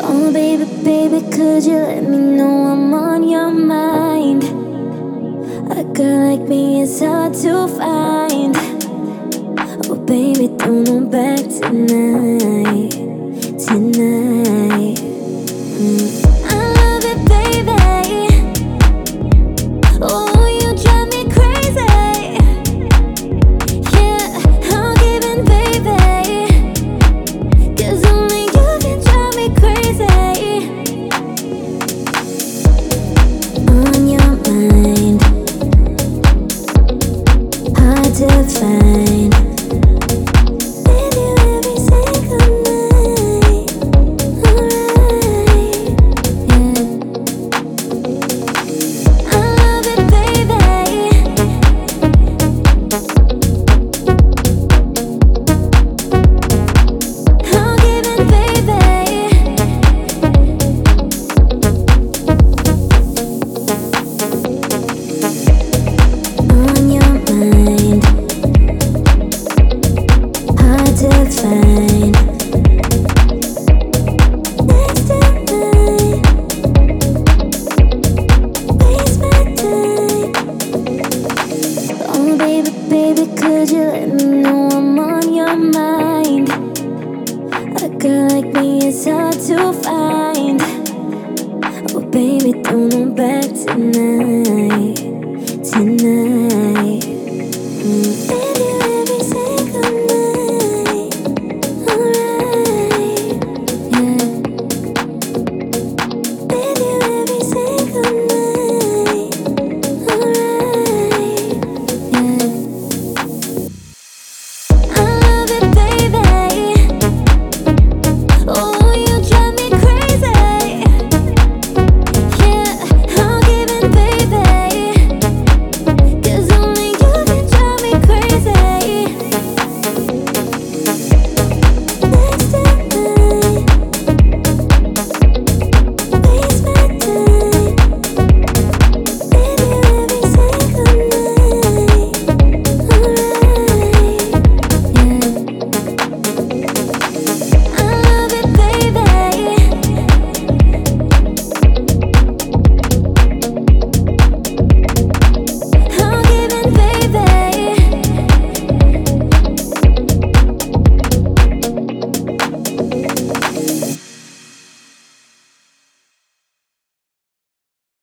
Oh, baby, baby, could you let me know I'm on your mind? A girl like me is hard to find. Oh, baby, don't hold back tonight, tonight. I love it, baby. Oh, you drive me crazy. Yeah, I'll give in, baby. 'Cause only you can drive me crazy. On your mind, hard to find. With you every single night. Alright, yeah. I love it, baby. I'll give in, baby. On your mind, hard to find. Next to mine, waste my time. Oh, baby, baby, could you let me know I'm on your mind? A girl like me is hard to find. Oh, baby, don't hold back tonight, tonight.